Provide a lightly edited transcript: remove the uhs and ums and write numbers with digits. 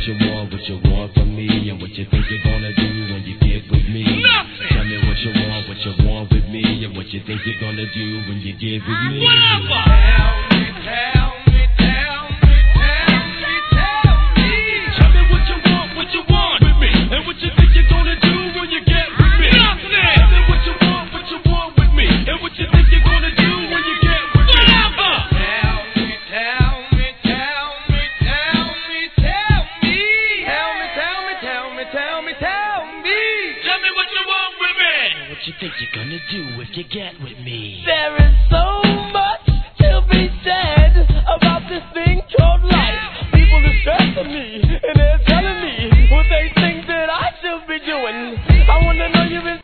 what you want from me, and what you think you're gonna do when you get with me. Nothing. Tell me what you want with me, and what you think you're gonna do when you get with me. Whatever. Tell me. Tell me what you want with me, and what you think you're gonna do when you get with me. Nothing. Tell me what you want with me, and what you think you're gonna do when you get with me. Whatever. Tell me. Tell me what you want with me. What you think you're gonna do if you get with me? There is so much to be said about this thing called life. People are stressing me, and they're telling me what they think that I should be doing. I wanna know you've been